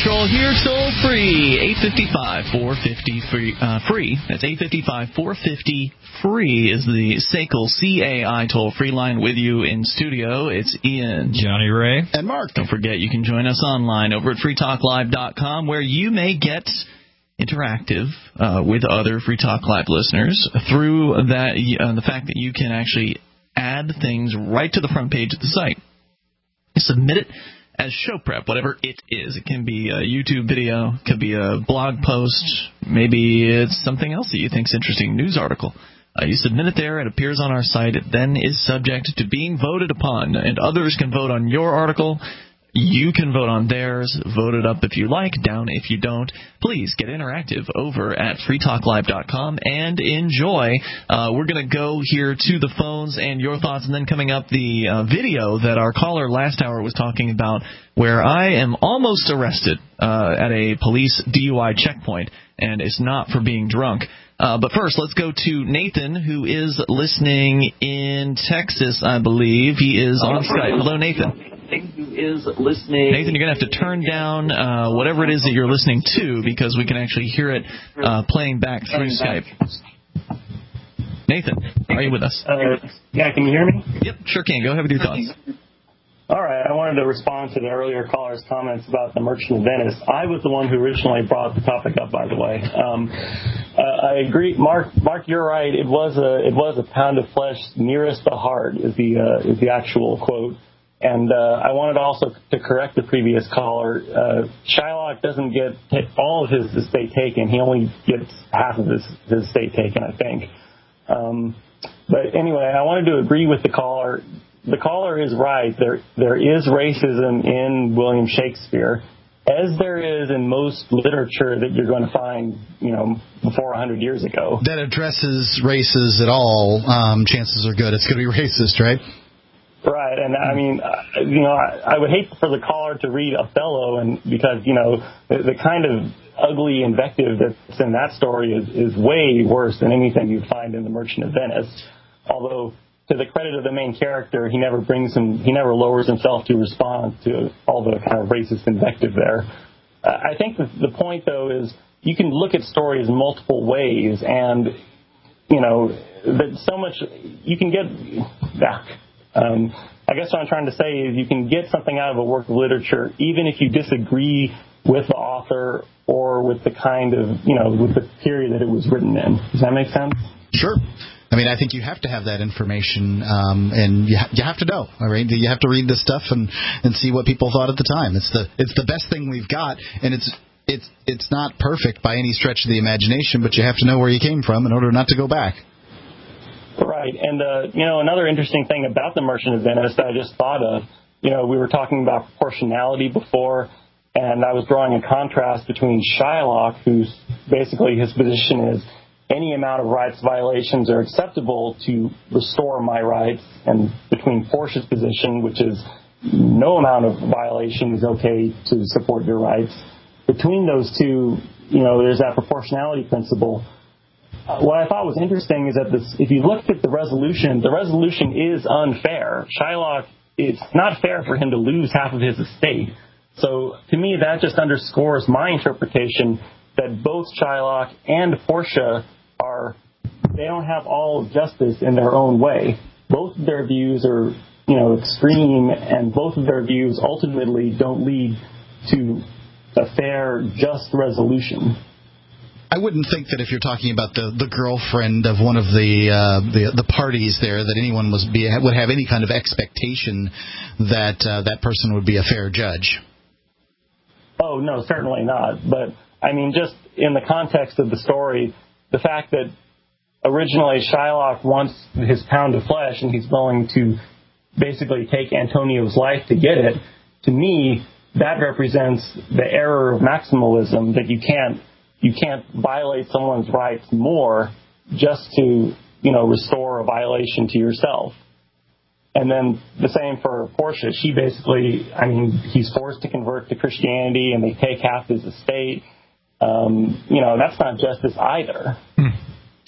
Patrol here, toll free, 855-450-FREE. That's 855-450-FREE is the SACL CAI toll-free line. With you in studio, it's Ian, Johnny Ray, and Mark. Don't forget, you can join us online over at freetalklive.com, where you may get interactive with other Free Talk Live listeners through that the fact that you can actually add things right to the front page of the site. Submit it as show prep, whatever it is. It can be a YouTube video, it could be a blog post, maybe it's something else that you think is interesting, news article. You submit it there, it appears on our site, it then is subject to being voted upon, and others can vote on your article. You can vote on theirs. Vote it up if you like, down if you don't. Please get interactive over at freetalklive.com and enjoy. We're going to go here to the phones and your thoughts, and then coming up the video that our caller last hour was talking about, where I am almost arrested at a police DUI checkpoint, and it's not for being drunk. But first, let's go to Nathan, who is listening in Texas, I believe. He is on Skype. Hello, Nathan. Nathan, you're going to have to turn down whatever it is that you're listening to, because we can actually hear it playing back through Skype. Nathan, are you with us? Yeah, can you hear me? Yep, sure can. Go ahead with your thoughts. All right, I wanted to respond to the earlier caller's comments about the Merchant of Venice. I was the one who originally brought the topic up, by the way. I agree, Mark. You're right. It was a pound of flesh nearest the heart is the actual quote. And I wanted also to correct the previous caller. Shylock doesn't get all of his estate taken. He only gets half of his estate taken, I think. But anyway, I wanted to agree with the caller. The caller is right. There is racism in William Shakespeare, as there is in most literature that you're going to find, before 100 years ago. That addresses races at all, chances are good it's going to be racist, right? Right, and I mean, I would hate for the caller to read Othello, and because the kind of ugly invective that's in that story is way worse than anything you'd find in The Merchant of Venice. Although, to the credit of the main character, he never lowers himself to respond to all the kind of racist invective there. I think the point though is you can look at stories multiple ways, and that so much you can get back. I guess what I'm trying to say is you can get something out of a work of literature even if you disagree with the author or with the kind of, with the period that it was written in. Does that make sense? Sure. I mean, I think you have to have that information, and you have to know. All right, you have to read this stuff and see what people thought at the time. It's the best thing we've got, and it's not perfect by any stretch of the imagination, but you have to know where you came from in order not to go back. Right, and another interesting thing about The Merchant of Venice that I just thought of, we were talking about proportionality before, and I was drawing a contrast between Shylock, who's basically his position is any amount of rights violations are acceptable to restore my rights, and between Portia's position, which is no amount of violation is okay to support your rights. Between those two, there's that proportionality principle. What I thought was interesting is that if you look at the resolution is unfair. Shylock, it's not fair for him to lose half of his estate. So to me, that just underscores my interpretation that both Shylock and Portia they don't have all justice in their own way. Both of their views are, extreme, and both of their views ultimately don't lead to a fair, just resolution. I wouldn't think that if you're talking about the girlfriend of one of the parties there, that anyone would have any kind of expectation that that person would be a fair judge. Oh, no, certainly not. But, I mean, just in the context of the story, the fact that originally Shylock wants his pound of flesh and he's willing to basically take Antonio's life to get it, to me, that represents the error of maximalism, that you can't violate someone's rights more just to, restore a violation to yourself. And then the same for Portia. She basically, he's forced to convert to Christianity and they take half his estate. That's not justice either.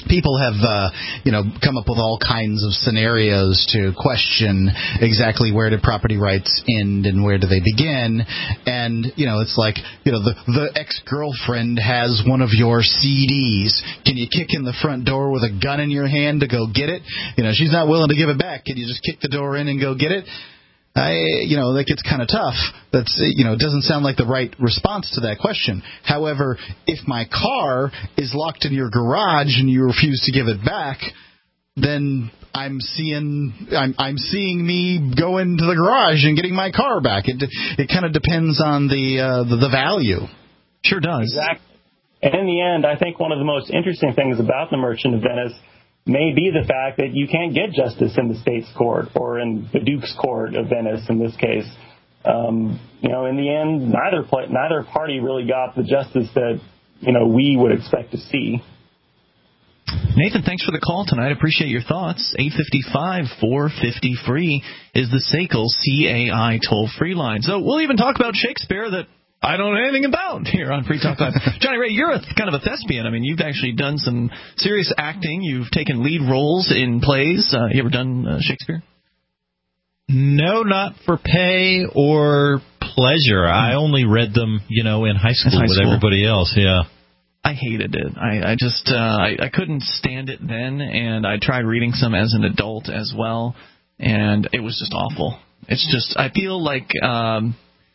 people have, come up with all kinds of scenarios to question exactly where do property rights end and where do they begin. And, it's like, the ex-girlfriend has one of your CDs. Can you kick in the front door with a gun in your hand to go get it? She's not willing to give it back. Can you just kick the door in and go get it? That gets kind of tough. That's, it doesn't sound like the right response to that question. However, if my car is locked in your garage and you refuse to give it back, then I'm seeing me go into the garage and getting my car back. It kind of depends on the value. Sure does. Exactly. And in the end, I think one of the most interesting things about the Merchant of Venice may be the fact that you can't get justice in the state's court or in the Duke's Court of Venice in this case. In the end, neither party really got the justice that, we would expect to see. Nathan, thanks for the call tonight. Appreciate your thoughts. 855-450-FREE is the SACL CAI toll-free line. So we'll even talk about Shakespeare that I don't know anything about here on Free Talk Live. Johnny Ray, you're kind of a thespian. I mean, you've actually done some serious acting. You've taken lead roles in plays. You ever done Shakespeare? No, not for pay or pleasure. I only read them, in high school with everybody else. Yeah. I hated it. I couldn't stand it then, and I tried reading some as an adult as well, and it was just awful. It's just I feel like I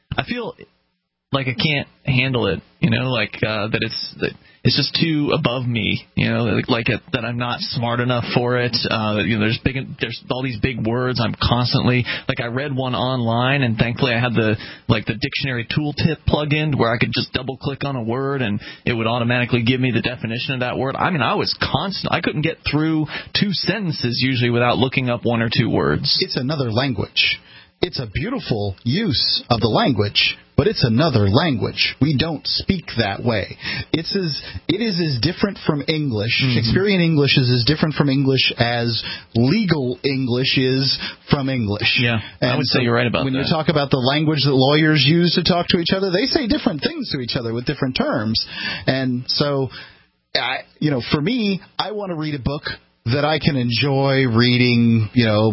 can't handle it, that it's just too above me, that I'm not smart enough for it. There's all these big words. I'm constantly I read one online, and thankfully I had the dictionary tooltip plug-in where I could just double click on a word and it would automatically give me the definition of that word. I mean, I couldn't get through 2 sentences usually without looking up 1 or 2 words. It's another language. It's a beautiful use of the language, but it's another language. We don't speak that way. It is as different from English. Mm-hmm. Shakespearean English is as different from English as legal English is from English. Yeah, and I would say you're right about when that. When you talk about the language that lawyers use to talk to each other, they say different things to each other with different terms. And so, for me, I want to read a book that I can enjoy reading.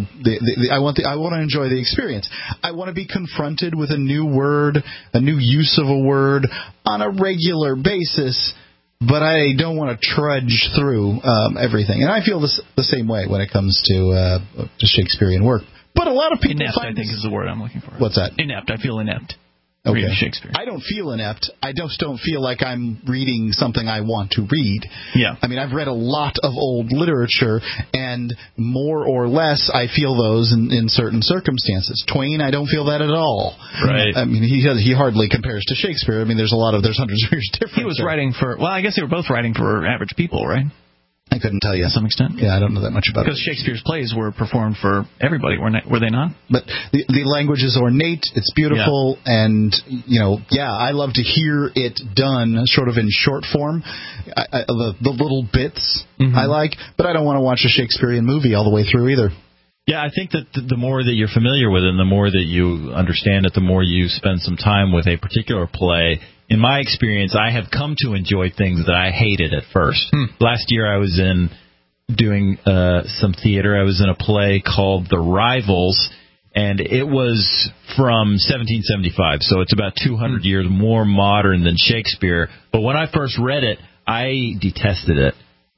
I want to enjoy the experience. I want to be confronted with a new word, a new use of a word on a regular basis, but I don't want to trudge through everything. And I feel the same way when it comes to Shakespearean work. But a lot of people inept, I think, is the word I'm looking for. What's that? Inept. I feel inept. Okay. Reading Shakespeare. I don't feel inept. I just don't feel like I'm reading something I want to read. Yeah. I mean, I've read a lot of old literature, and more or less I feel those in certain circumstances. Twain, I don't feel that at all. Right. I mean, he hardly compares to Shakespeare. I mean, there's hundreds of years difference. He was writing for, I guess they were both writing for average people, right? I couldn't tell you. To some extent. Yeah, I don't know that much about it. Because Shakespeare's plays were performed for everybody, were they not? But the language is ornate, it's beautiful, and, I love to hear it done sort of in short form. The little bits I like, but I don't want to watch a Shakespearean movie all the way through either. Yeah, I think that the more that you're familiar with it and the more that you understand it, the more you spend some time with a particular play. In my experience, I have come to enjoy things that I hated at first. Last year I was doing some theater. I was in a play called The Rivals, and it was from 1775, so it's about 200 years more modern than Shakespeare. But when I first read it, I detested it.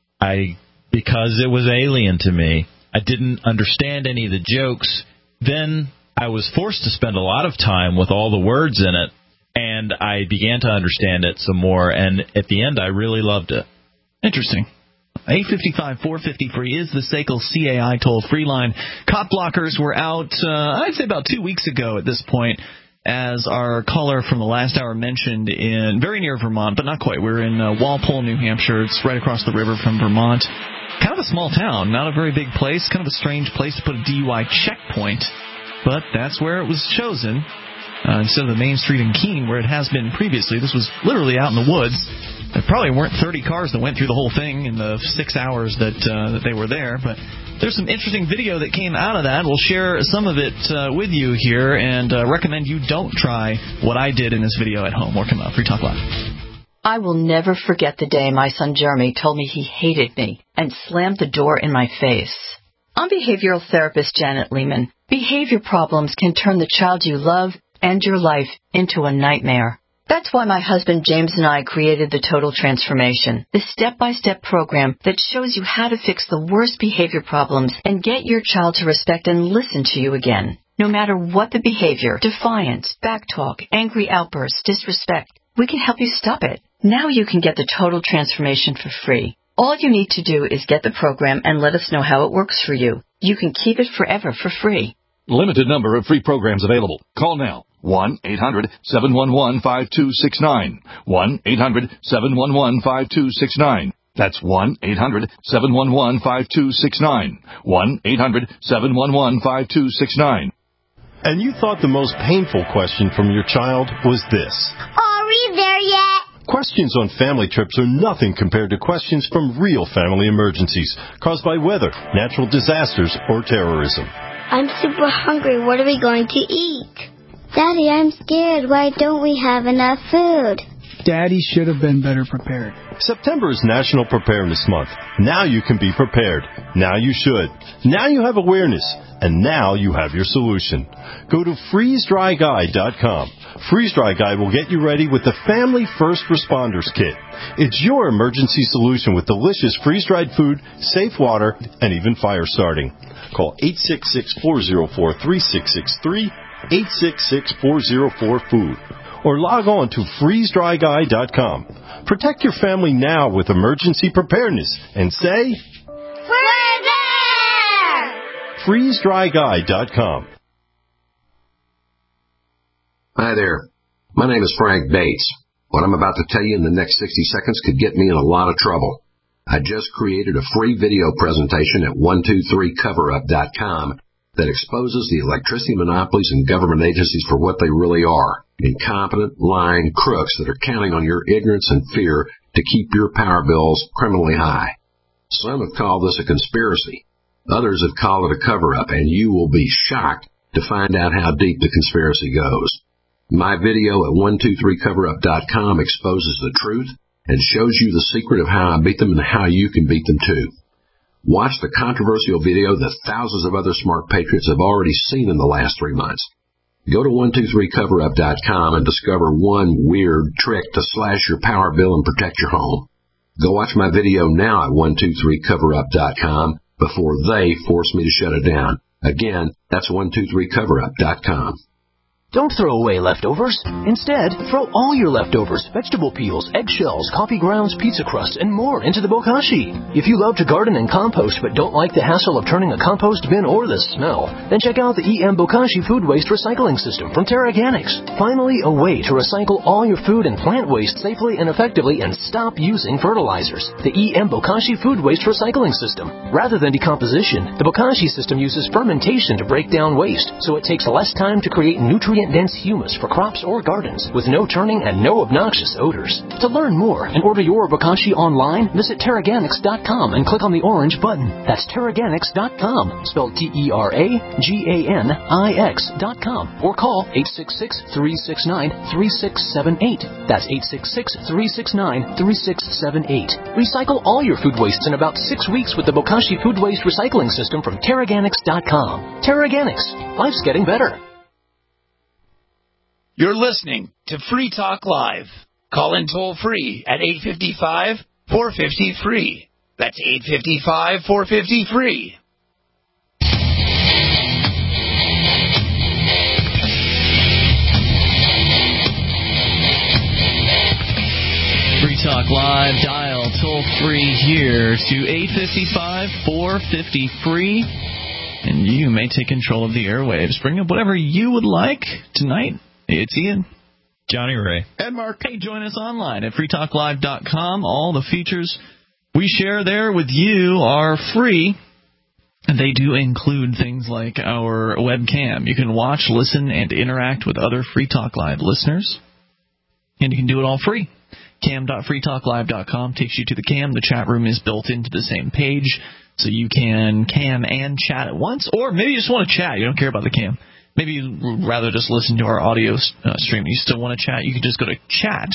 Because it was alien to me. I didn't understand any of the jokes. Then I was forced to spend a lot of time with all the words in it, and I began to understand it some more, and at the end I really loved it. Interesting. 855-450-FREE is the SACL CAI toll-free line. Cop blockers were out, I'd say about 2 weeks ago at this point, as our caller from the last hour mentioned, in very near Vermont, but not quite. We're in Walpole, New Hampshire. It's right across the river from Vermont. Kind of a small town, not a very big place, kind of a strange place to put a DUI checkpoint, but that's where it was chosen. Instead of the main street in Keene, where it has been previously. This was literally out in the woods. There probably weren't 30 cars that went through the whole thing in the 6 hours that they were there, but there's some interesting video that came out of that. We'll share some of it with you here and recommend you don't try what I did in this video at home. More coming up. Free Talk Live. I will never forget the day my son Jeremy told me he hated me and slammed the door in my face. I'm behavioral therapist Janet Lehman. Behavior problems can turn the child you love and your life into a nightmare. That's why my husband James and I created the Total Transformation, the step-by-step program that shows you how to fix the worst behavior problems and get your child to respect and listen to you again. No matter what the behavior, defiance, backtalk, angry outbursts, disrespect, we can help you stop it. Now you can get the Total Transformation for free. All you need to do is get the program and let us know how it works for you. You can keep it forever for free. Limited number of free programs available. Call now. 1-800-711-5269. 1-800-711-5269. That's 1-800-711-5269. 1-800-711-5269. And you thought the most painful question from your child was this. Are we there yet? Questions on family trips are nothing compared to questions from real family emergencies caused by weather, natural disasters, or terrorism. I'm super hungry. What are we going to eat? Daddy, I'm scared. Why don't we have enough food? Daddy should have been better prepared. September is National Preparedness Month. Now you can be prepared. Now you should. Now you have awareness. And now you have your solution. Go to freezedryguy.com. Freeze Dry Guy will get you ready with the Family First Responders Kit. It's your emergency solution with delicious freeze-dried food, safe water, and even fire starting. Call 866-404-3663, 866-404-FOOD, or log on to freezedryguy.com. Protect your family now with emergency preparedness and say, We're there! freezedryguy.com. Hi there. My name is Frank Bates. What I'm about to tell you in the next 60 seconds could get me in a lot of trouble. I just created a free video presentation at 123coverup.com that exposes the electricity monopolies and government agencies for what they really are. Incompetent, lying crooks that are counting on your ignorance and fear to keep your power bills criminally high. Some have called this a conspiracy. Others have called it a cover-up, and you will be shocked to find out how deep the conspiracy goes. My video at 123coverup.com exposes the truth and shows you the secret of how I beat them and how you can beat them too. Watch the controversial video that thousands of other smart patriots have already seen in the last 3 months. Go to 123coverup.com and discover one weird trick to slash your power bill and protect your home. Go watch my video now at 123coverup.com before they force me to shut it down. Again, that's 123coverup.com. Don't throw away leftovers. Instead, throw all your leftovers, vegetable peels, eggshells, coffee grounds, pizza crusts, and more into the bokashi. If you love to garden and compost but don't like the hassle of turning a compost bin or the smell, then check out the EM Bokashi Food Waste Recycling System from TerraGanix. Finally, a way to recycle all your food and plant waste safely and effectively and stop using fertilizers. The EM Bokashi Food Waste Recycling System. Rather than decomposition, the Bokashi system uses fermentation to break down waste, so it takes less time to create nutrient-dense humus for crops or gardens with no turning and no obnoxious odors. To learn more and order your Bokashi online, visit TerraGanix.com and click on the orange button. That's TerraGanix.com, spelled TerraGanix.com, or call 866-369-3678. That's 866-369-3678. Recycle all your food wastes in about 6 weeks with the Bokashi Food Waste Recycling System from TerraGanix.com. TerraGanix. Life's getting better. You're listening to Free Talk Live. Call in toll free at 855-450-FREE. That's 855-450-FREE. Free Talk Live, dial toll free here to 855-450-FREE. And you may take control of the airwaves. Bring up whatever you would like tonight. It's Ian, Johnny Ray, and Mark. Hey, join us online at freetalklive.com. All the features we share there with you are free. They do include things like our webcam. You can watch, listen, and interact with other Free Talk Live listeners. And you can do it all free. Cam.freetalklive.com takes you to the cam. The chat room is built into the same page, so you can cam and chat at once. Or maybe you just want to chat. You don't care about the cam. Maybe you'd rather just listen to our audio stream. You still want to chat, you can just go to chat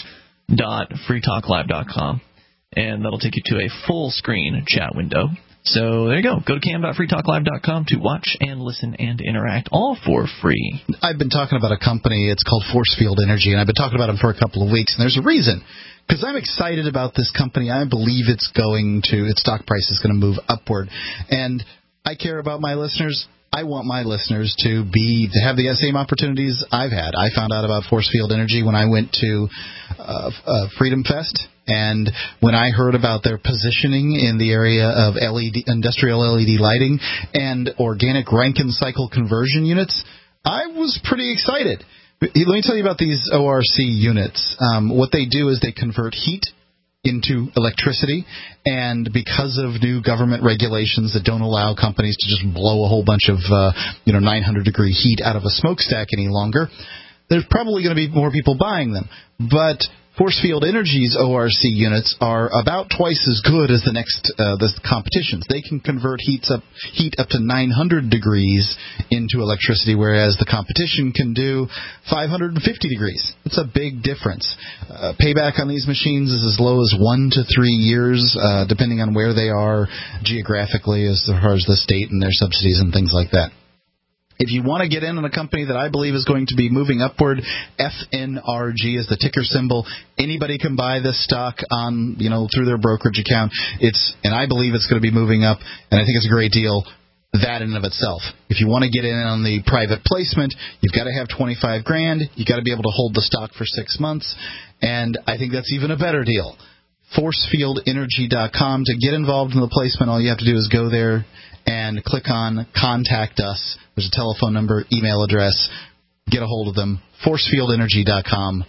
cam.freetalklive.com, and that'll take you to a full screen chat window. So there you go. Go to cam.freetalklive.com to watch and listen and interact, all for free. I've been talking about a company. It's called Force Field Energy, and I've been talking about them for a couple of weeks, and there's a reason. Because I'm excited about this company. I believe its stock price is going to move upward. And I care about my listeners. I want my listeners to have the same opportunities I've had. I found out about Force Field Energy when I went to Freedom Fest, and when I heard about their positioning in the area of industrial LED lighting and organic Rankine cycle conversion units, I was pretty excited. Let me tell you about these ORC units. What they do is they convert heat into electricity, and because of new government regulations that don't allow companies to just blow a whole bunch of 900-degree heat out of a smokestack any longer, there's probably going to be more people buying them. But Force Field Energy's ORC units are about twice as good as the competition's. They can convert heat up to 900 degrees into electricity, whereas the competition can do 550 degrees. It's a big difference. Payback on these machines is as low as 1 to 3 years, depending on where they are geographically, as far as the state and their subsidies and things like that. If you want to get in on a company that I believe is going to be moving upward, FNRG is the ticker symbol. Anybody can buy this stock on, through their brokerage account. And I believe it's going to be moving up, and I think it's a great deal. That in and of itself. If you want to get in on the private placement, you've got to have $25,000. You've got to be able to hold the stock for 6 months, and I think that's even a better deal. ForceFieldEnergy.com. To get involved in the placement, all you have to do is go there and click on Contact Us. There's a telephone number, email address. Get a hold of them. ForceFieldEnergy.com.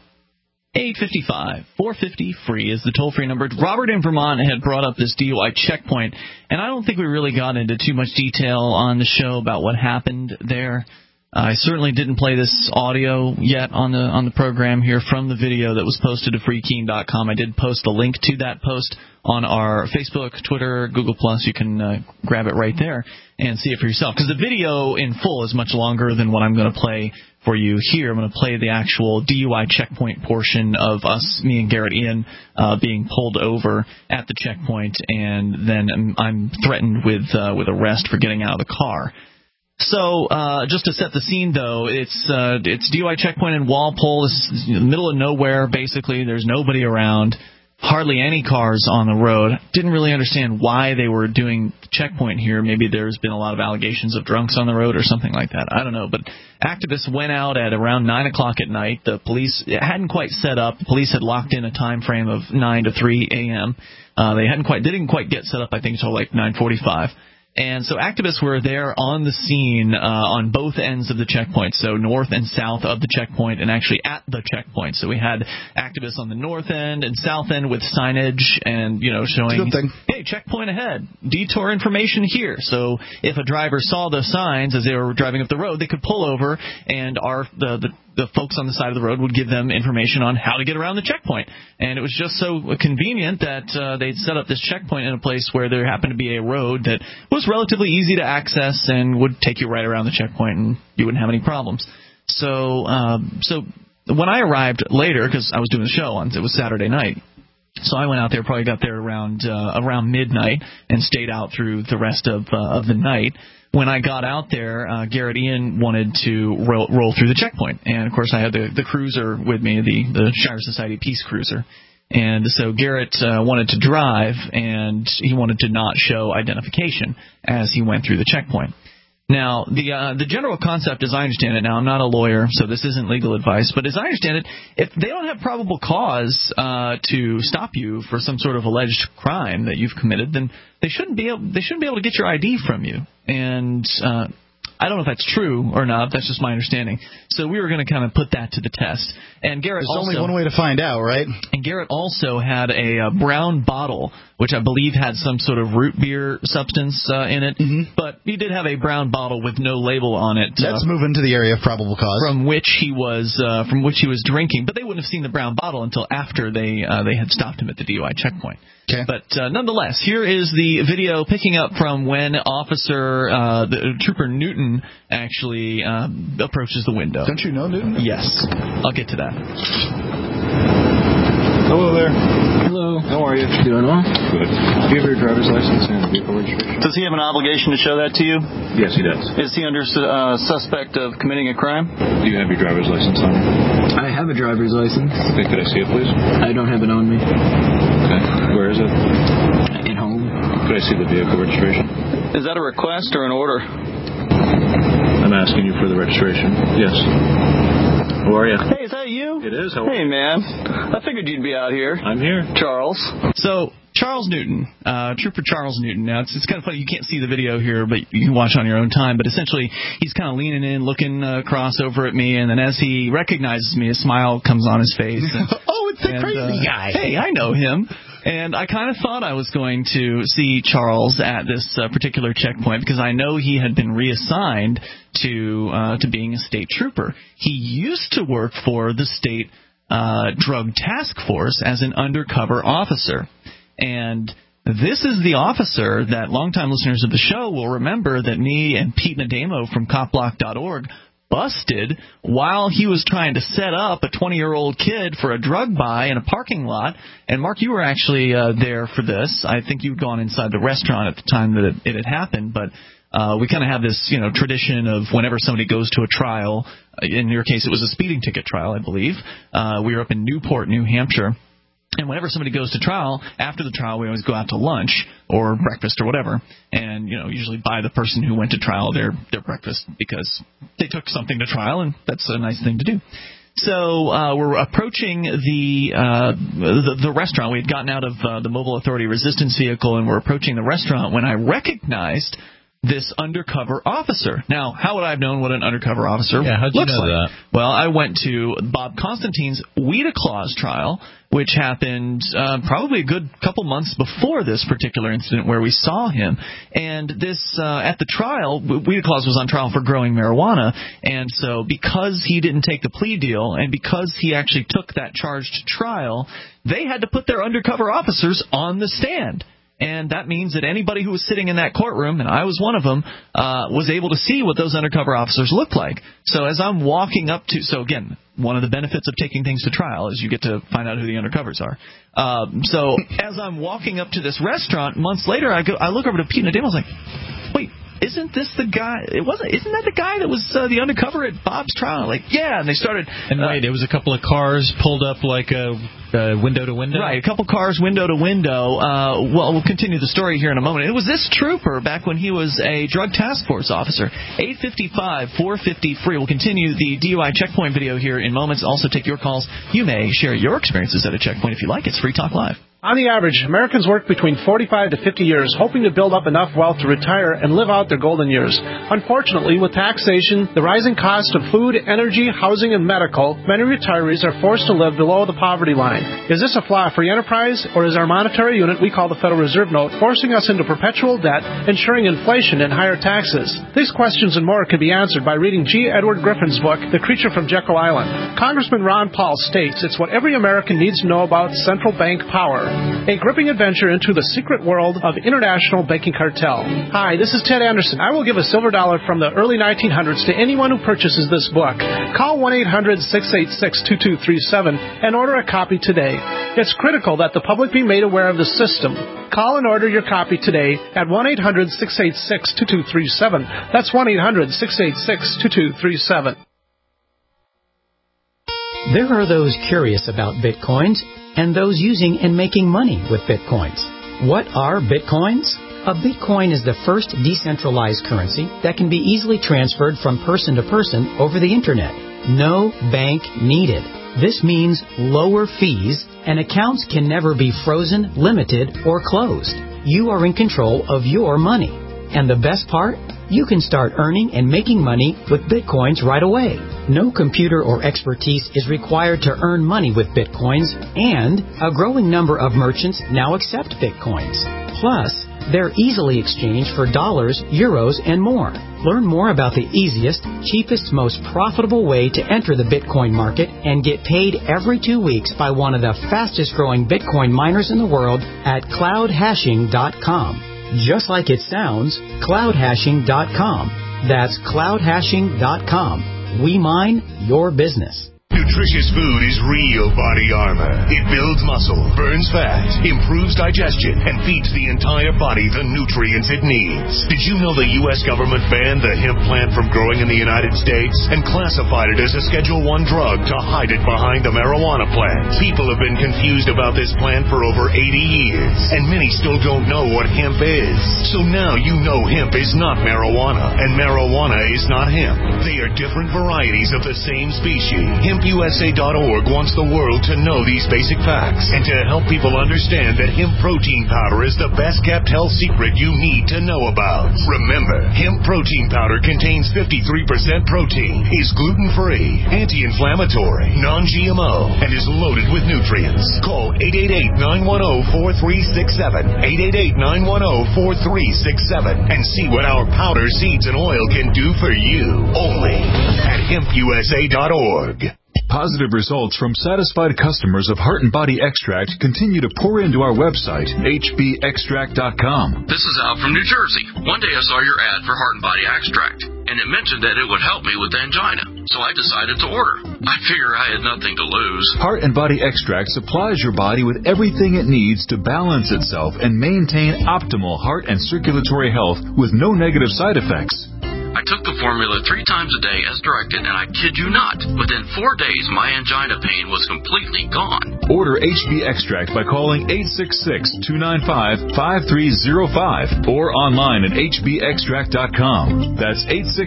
855-450-FREE is the toll-free number. Robert in Vermont had brought up this DUI checkpoint, and I don't think we really got into too much detail on the show about what happened there. I certainly didn't play this audio yet on the program here from the video that was posted to freekeen.com. I did post a link to that post on our Facebook, Twitter, Google+. You can grab it right there and see it for yourself. Because the video in full is much longer than what I'm going to play for you here. I'm going to play the actual DUI checkpoint portion of me and Garrett Ian being pulled over at the checkpoint, and then I'm threatened with arrest for getting out of the car. So, just to set the scene, though, it's DUI checkpoint in Walpole. This is in the middle of nowhere, basically. There's nobody around, hardly any cars on the road. Didn't really understand why they were doing the checkpoint here. Maybe there's been a lot of allegations of drunks on the road or something like that. I don't know. But activists went out at around 9 o'clock at night. The police hadn't quite set up. The police had locked in a time frame of 9 to 3 a.m. They didn't quite get set up, I think, until like 9:45. And so activists were there on the scene on both ends of the checkpoint, so north and south of the checkpoint, and actually at the checkpoint. So we had activists on the north end and south end with signage and, showing, hey, checkpoint ahead, detour information here. So if a driver saw the signs as they were driving up the road, they could pull over, and the folks on the side of the road would give them information on how to get around the checkpoint. And it was just so convenient that they'd set up this checkpoint in a place where there happened to be a road that was relatively easy to access and would take you right around the checkpoint, and you wouldn't have any problems. So when I arrived later, because I was doing the show it was Saturday night, so I went out there, probably got there around midnight, and stayed out through the rest of the night. When I got out there, Garrett Ian wanted to roll through the checkpoint. And, of course, I had the cruiser with me, the Shire Society Peace Cruiser. And so Garrett wanted to drive, and he wanted to not show identification as he went through the checkpoint. Now, the general concept, as I understand it, now I'm not a lawyer, so this isn't legal advice, but as I understand it, if they don't have probable cause to stop you for some sort of alleged crime that you've committed, then they shouldn't be able to get your ID from you. And I don't know if that's true or not. That's just my understanding. So we were going to kind of put that to the test. And Garrett There's only one way to find out, right? And Garrett also had a brown bottle, which I believe had some sort of root beer substance in it. Mm-hmm. But he did have a brown bottle with no label on it. That's moving to the area of probable cause. From which he was drinking. But they wouldn't have seen the brown bottle until after they had stopped him at the DUI checkpoint. Okay. But nonetheless, here is the video picking up from when the Trooper Newton actually approaches the window. Don't you know Newton? Yes. I'll get to that. Hello there. Hello. How are you? Doing well. Good. Do you have your driver's license and vehicle registration? Does he have an obligation to show that to you? Yes, he does. Is he under suspect of committing a crime? Do you have your driver's license on you? I have a driver's license. Okay, could I see it, please? I don't have it on me. Okay. Where is it? At home. Could I see the vehicle registration? Is that a request or an order? I'm asking you for the registration. Yes. Who are you? Hey, is that you? It is. Hey, man. I figured you'd be out here. I'm here. Charles. So, Charles Newton, Trooper Charles Newton. Now, it's kind of funny. You can't see the video here, but you can watch on your own time. But essentially, he's kind of leaning in, looking across over at me, and then as he recognizes me, a smile comes on his face. And, oh, it's the crazy guy. Hey, I know him. And I kind of thought I was going to see Charles at this particular checkpoint because I know he had been reassigned to being a state trooper. He used to work for the state drug task force as an undercover officer. And this is the officer that longtime listeners of the show will remember that me and Pete Nademo from copblock.org busted while he was trying to set up a 20-year-old kid for a drug buy in a parking lot. And, Mark, you were actually there for this. I think you'd gone inside the restaurant at the time that it had happened. But we kind of have this, tradition of whenever somebody goes to a trial, in your case it was a speeding ticket trial, I believe. We were up in Newport, New Hampshire. And whenever somebody goes to trial, after the trial, we always go out to lunch or breakfast or whatever, and usually buy the person who went to trial their breakfast because they took something to trial, and that's a nice thing to do. So we're approaching the restaurant. We had gotten out of the Mobile Authority resistance vehicle, and we're approaching the restaurant when I recognized this undercover officer. Now, how would I have known what an undercover officer how'd you looks know like? that? Well, I went to Bob Constantine's Weeda Claus trial, which happened probably a good couple months before this particular incident where we saw him. And this at the trial, Weeda Claus was on trial for growing marijuana, and so because he didn't take the plea deal and because he actually took that charge to trial, they had to put their undercover officers on the stand. And that means that anybody who was sitting in that courtroom, and I was one of them, was able to see what those undercover officers looked like. So as I'm walking up to – so, again, one of the benefits of taking things to trial is you get to find out who the undercovers are. So as I'm walking up to this restaurant, months later, I look over to Pete and I was like, wait, isn't this the guy – isn't that the guy that was the undercover at Bob's trial? Like, yeah, and they started – And wait, it was a couple of cars pulled up like window to window? Right, a couple cars window to window. Well, we'll continue the story here in a moment. It was this trooper back when he was a drug task force officer. 855-450-FREE. We'll continue the DUI checkpoint video here in moments. Also take your calls. You may share your experiences at a checkpoint if you like. It's Free Talk Live. On the average, Americans work between 45 to 50 years hoping to build up enough wealth to retire and live out their golden years. Unfortunately, with taxation, the rising cost of food, energy, housing, and medical, many retirees are forced to live below the poverty line. Is this a flaw free enterprise, or is our monetary unit we call the Federal Reserve Note forcing us into perpetual debt, ensuring inflation and higher taxes? These questions and more can be answered by reading G. Edward Griffin's book, The Creature from Jekyll Island. Congressman Ron Paul states it's what every American needs to know about central bank power. A gripping adventure into the secret world of international banking cartel. Hi, this is Ted Anderson. I will give a silver dollar from the early 1900s to anyone who purchases this book. Call 1-800-686-2237 and order a copy today. It's critical that the public be made aware of the system. Call and order your copy today at 1-800-686-2237. That's 1-800-686-2237. There are those curious about Bitcoins and those using and making money with Bitcoins. What are Bitcoins? A Bitcoin is the first decentralized currency that can be easily transferred from person to person over the Internet. No bank needed. This means lower fees, and accounts can never be frozen, limited, or closed. You are in control of your money. And the best part? You can start earning and making money with Bitcoins right away. No computer or expertise is required to earn money with Bitcoins, and a growing number of merchants now accept Bitcoins. Plus, they're easily exchanged for dollars, euros, and more. Learn more about the easiest, cheapest, most profitable way to enter the Bitcoin market and get paid every 2 weeks by one of the fastest growing Bitcoin miners in the world at cloudhashing.com. Just like it sounds, cloudhashing.com. That's cloudhashing.com. We mine your business. New nutritious food is real body armor. It builds muscle, burns fat, improves digestion, and feeds the entire body the nutrients it needs. Did you know the U.S. government banned the hemp plant from growing in the United States and classified it as a Schedule I drug to hide it behind the marijuana plant? People have been confused about this plant for over 80 years, and many still don't know what hemp is. So now you know hemp is not marijuana, and marijuana is not hemp. They are different varieties of the same species. HempUSA.org wants the world to know these basic facts and to help people understand that hemp protein powder is the best kept health secret you need to know about. Remember, hemp protein powder contains 53% protein, is gluten-free, anti-inflammatory, non-GMO, and is loaded with nutrients. Call 888-910-4367, 888-910-4367, and see what our powder, seeds, and oil can do for you. Only at HempUSA.org. Positive results from satisfied customers of Heart and Body Extract continue to pour into our website, hbextract.com. This is Al from New Jersey. One day I saw your ad for Heart and Body Extract, and it mentioned that it would help me with angina, so I decided to order. I figure I had nothing to lose. Heart and Body Extract supplies your body with everything it needs to balance itself and maintain optimal heart and circulatory health with no negative side effects. I took the formula 3 times a day as directed, and I kid you not, within 4 days my angina pain was completely gone. Order HB Extract by calling 866-295-5305 or online at hbextract.com. That's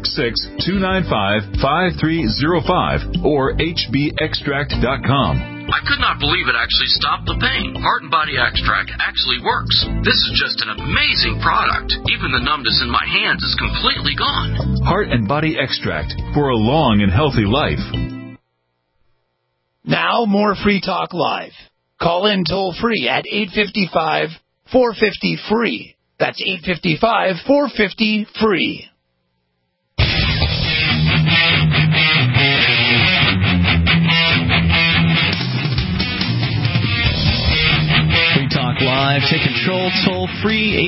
866-295-5305 or hbextract.com. I could not believe it actually stopped the pain. Heart and Body Extract actually works. This is just an amazing product. Even the numbness in my hands is completely gone. Heart and Body Extract for a long and healthy life. Now more Free Talk Live. Call in toll free at 855-450-FREE. That's 855-450-FREE. Live. Take control toll-free,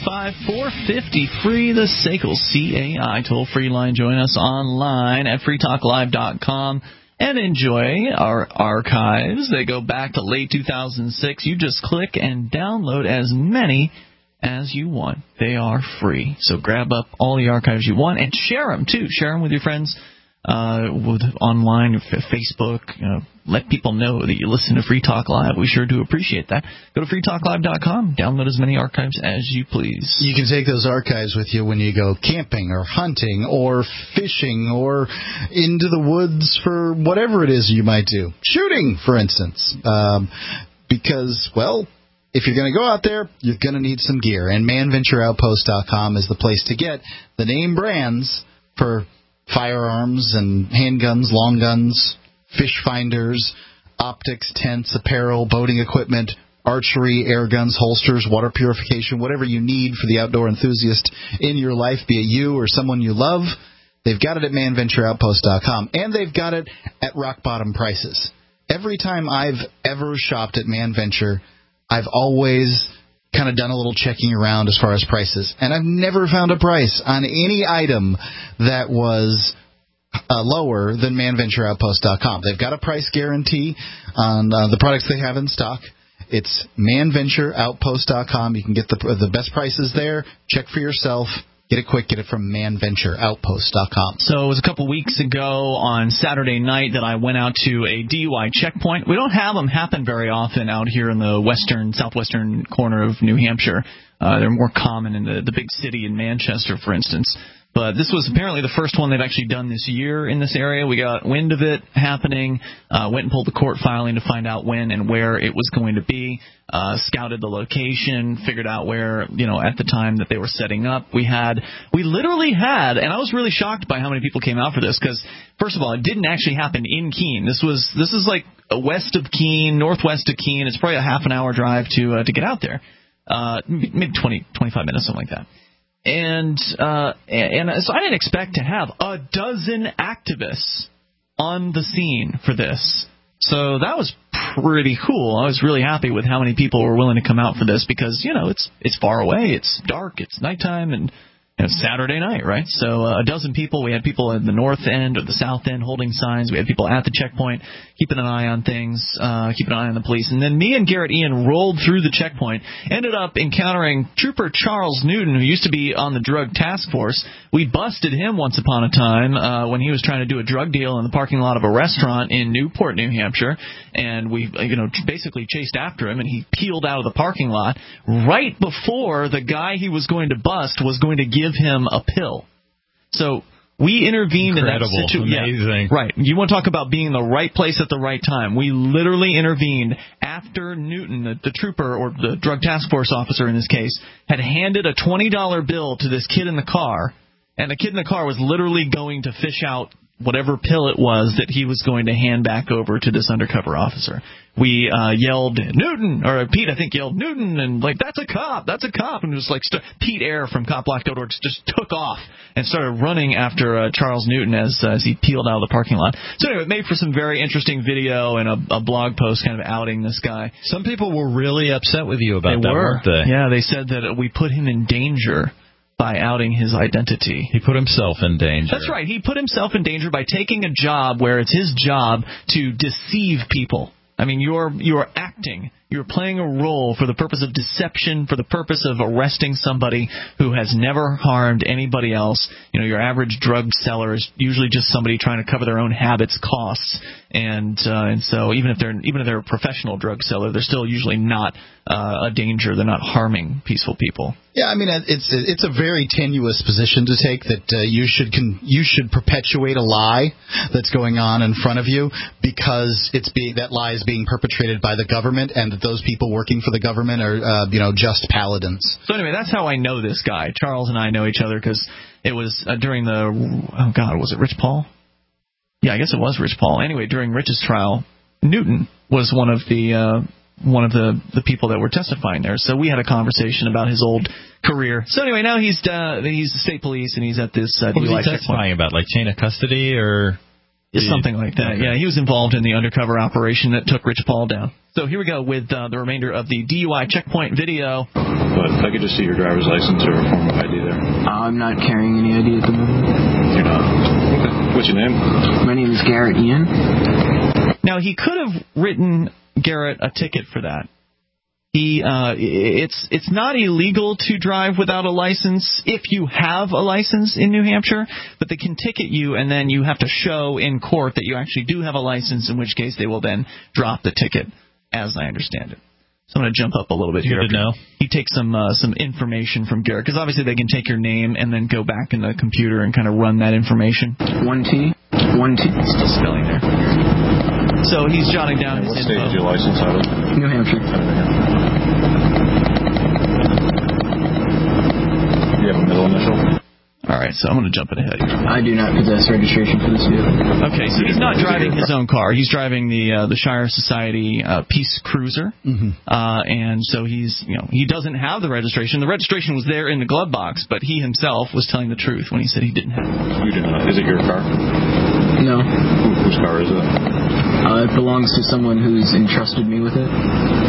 855-450-FREE, the SACL CAI toll-free line. Join us online at freetalklive.com and enjoy our archives. They go back to late 2006. You just click and download as many as you want. They are free. So grab up all the archives you want and share them, too. Share them with your friends. With online, Facebook, let people know that you listen to Free Talk Live. We sure do appreciate that. Go to freetalklive.com. Download as many archives as you please. You can take those archives with you when you go camping or hunting or fishing or into the woods for whatever it is you might do. Shooting, for instance. Because, well, if you're going to go out there, you're going to need some gear. And manventureoutpost.com is the place to get the name brands for firearms and handguns, long guns, fish finders, optics, tents, apparel, boating equipment, archery, air guns, holsters, water purification, whatever you need for the outdoor enthusiast in your life, be it you or someone you love. They've got it at manventureoutpost.com, and they've got it at rock bottom prices. Every time I've ever shopped at ManVenture, I've always kind of done a little checking around as far as prices, and I've never found a price on any item that was lower than manventureoutpost.com. They've got a price guarantee on the products they have in stock. It's manventureoutpost.com. You can get the best prices there. Check for yourself. Get it quick. Get it from manventureoutpost.com. So it was a couple weeks ago on Saturday night that I went out to a DUI checkpoint. We don't have them happen very often out here in the southwestern corner of New Hampshire. They're more common in the big city in Manchester, for instance. But this was apparently the first one they've actually done this year in this area. We got wind of it happening, went and pulled the court filing to find out when and where it was going to be, scouted the location, figured out where, at the time that they were setting up. We literally had, and I was really shocked by how many people came out for this because, first of all, it didn't actually happen in Keene. This is like west of Keene, northwest of Keene. It's probably a half an hour drive to get out there, maybe 25 minutes, something like that. And so I didn't expect to have a dozen activists on the scene for this. So that was pretty cool. I was really happy with how many people were willing to come out for this because, it's far away, it's dark, it's nighttime, and Saturday night, right? So a dozen people. We had people in the north end or the south end holding signs. We had people at the checkpoint keeping an eye on things, keeping an eye on the police. And then me and Garrett Ian rolled through the checkpoint, ended up encountering Trooper Charles Newton, who used to be on the drug task force. We busted him once upon a time when he was trying to do a drug deal in the parking lot of a restaurant in Newport, New Hampshire. And we, basically chased after him, and he peeled out of the parking lot right before the guy he was going to bust was going to give him a pill. So we intervened in that situation. Amazing. Yeah, right. You want to talk about being in the right place at the right time. We literally intervened after Newton, the trooper, or the drug task force officer in this case, had handed a $20 bill to this kid in the car, and the kid in the car was literally going to fish out whatever pill it was that he was going to hand back over to this undercover officer. We yelled, Newton, or Pete, I think, yelled, Newton, and that's a cop, and it was Pete Air from CopBlock.org just took off and started running after Charles Newton as he peeled out of the parking lot. So anyway, it made for some very interesting video and a blog post kind of outing this guy. Some people were really upset with you about that, weren't they? Yeah, they said that we put him in danger by outing his identity. He put himself in danger. That's right. He put himself in danger by taking a job where it's his job to deceive people. I mean, you're acting. You're playing a role for the purpose of deception, for the purpose of arresting somebody who has never harmed anybody else. Your average drug seller is usually just somebody trying to cover their own habits, costs, and so even if they're a professional drug seller, they're still usually not a danger. They're not harming peaceful people. Yeah, I mean, it's a very tenuous position to take that you should perpetuate a lie that's going on in front of you because that lie is being perpetrated by the government, and that those people working for the government are just paladins. So anyway, that's how I know this guy. Charles and I know each other because it was during was it Rich Paul? Yeah, I guess it was Rich Paul. Anyway, during Rich's trial, Newton was one of the people that were testifying there. So we had a conversation about his old career. So anyway, now he's the state police, and he's at this DUI checkpoint. What was he testifying about, like chain of custody or something like that? Okay. Yeah, he was involved in the undercover operation that took Rich Paul down. So here we go with the remainder of the DUI checkpoint video. But if I could just see your driver's license or a form of ID there. I'm not carrying any ID at the moment. You're not? Okay. What's your name? My name is Garrett Ian. Now, he could have written Garrett a ticket for that. It's not illegal to drive without a license if you have a license in New Hampshire, but they can ticket you, and then you have to show in court that you actually do have a license, in which case they will then drop the ticket, as I understand it. So I'm going to jump up a little bit here. Good to know. He takes some information from Garrett, because obviously they can take your name and then go back in the computer and kind of run that information. 1T. Still spelling there. So he's jotting down his info. What state is your license out of? New Hampshire. Do you have a middle initial? All right, so I'm going to jump it ahead. I do not possess registration for this vehicle. Okay, so he's not driving his own car. He's driving the Shire Society Peace Cruiser, and so he doesn't have the registration. The registration was there in the glove box, but he himself was telling the truth when he said he didn't have it. You do not. Is it your car? No. Whose car is it? It belongs to someone who's entrusted me with it.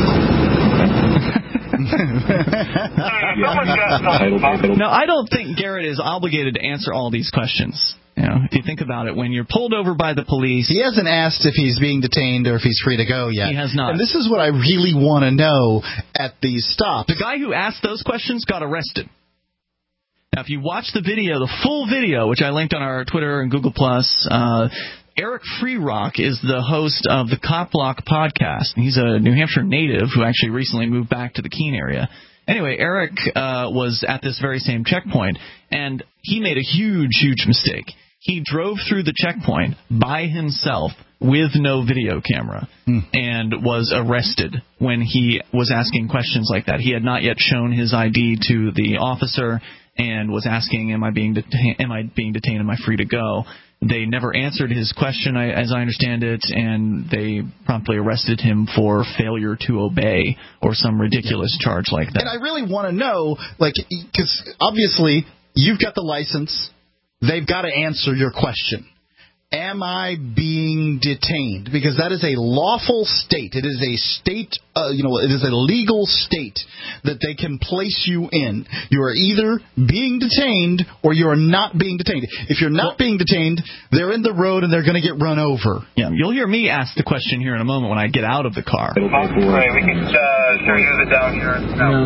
Now, I don't think Garrett is obligated to answer all these questions. If you think about it, when you're pulled over by the police... He hasn't asked if he's being detained or if he's free to go yet. He has not. And this is what I really want to know at these stops. The guy who asked those questions got arrested. Now, if you watch the video, the full video, which I linked on our Twitter and Google+, Eric Freerock is the host of the CopBlock podcast. He's a New Hampshire native who actually recently moved back to the Keene area. Anyway, Eric was at this very same checkpoint, and he made a huge, huge mistake. He drove through the checkpoint by himself with no video camera and was arrested when he was asking questions like that. He had not yet shown his ID to the officer and was asking, am I being detained? Am I free to go? They never answered his question, as I understand it, and they promptly arrested him for failure to obey or some ridiculous charge like that. And I really want to know, because obviously you've got the license. They've got to answer your question. am I being detained? Because that is a lawful state. It is a state, it is a legal state that they can place you in. You are either being detained or you are not being detained. If you're not being detained, they're in the road and they're going to get run over. Yeah, you'll hear me ask the question here in a moment when I get out of the car. Right, we can sure use it down here.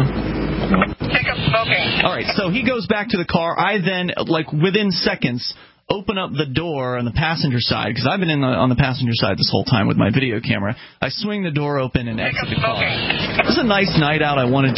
No. Take up smoking. All right, so he goes back to the car. I then, within seconds, open up the door on the passenger side, because I've been on the passenger side this whole time with my video camera. I swing the door open and exit the car. It was a nice night out. I wanted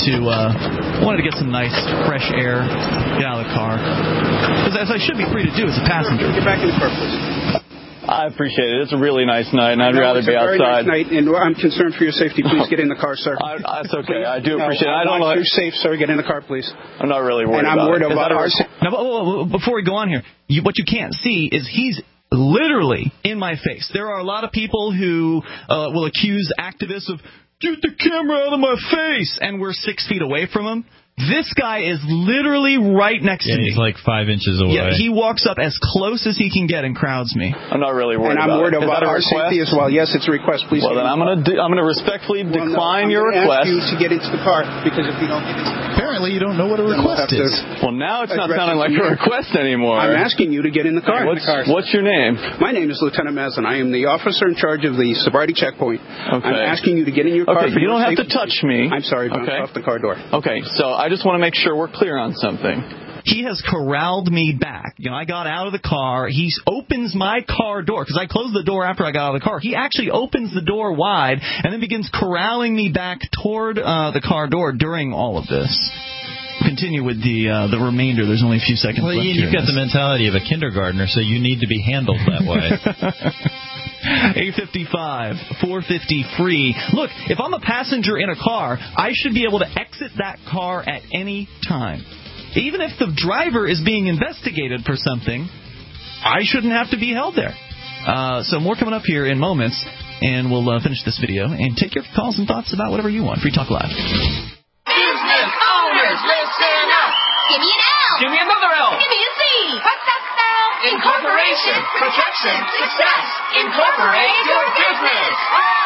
to get some nice fresh air, get out of the car, as I should be free to do as a passenger. Get back in the car, please. I appreciate it. It's a really nice night, and I'd rather be outside. It's a very nice night, and I'm concerned for your safety. Please get in the car, sir. That's okay. I do appreciate it. I don't know. You're safe, sir. Get in the car, please. I'm not really worried about it. And I'm worried about ours. Now, before we go on here, what you can't see is he's literally in my face. There are a lot of people who will accuse activists of, get the camera out of my face, and we're 6 feet away from him. This guy is literally right next to me. He's like 5 inches away. Yeah, he walks up as close as he can get and crowds me. I'm not really worried about it. And I'm worried about our safety as well. Yes, it's a request. Please. Well, then I'm going to respectfully decline your request. I'm going to ask you to get into the car, because if you don't get into the car... Apparently you don't know what a request is. Well, now it's not sounding like a request anymore. I'm asking you to get in the car. What's your name? My name is Lieutenant Mazin. I am the officer in charge of the sobriety checkpoint. Okay. I'm asking you to get in your car. Okay, you don't have to touch me. I'm sorry, bounce off the car door. Okay, so I just want to make sure we're clear on something. He has corralled me back. I got out of the car. He opens my car door, because I closed the door after I got out of the car. He actually opens the door wide and then begins corralling me back toward the car door during all of this. Continue with the remainder. There's only a few seconds left. You've got the mentality of a kindergartner, so you need to be handled that way. 855, 450 free. Look, if I'm a passenger in a car, I should be able to exit that car at any time. Even if the driver is being investigated for something, I shouldn't have to be held there. So more coming up here in moments, and we'll finish this video and take your calls and thoughts about whatever you want. Free Talk Live. Business owners, listen up. Give me an L. Give me another L. Give me a Z. What's that spell? Incorporation, protection, success. Incorporate your business.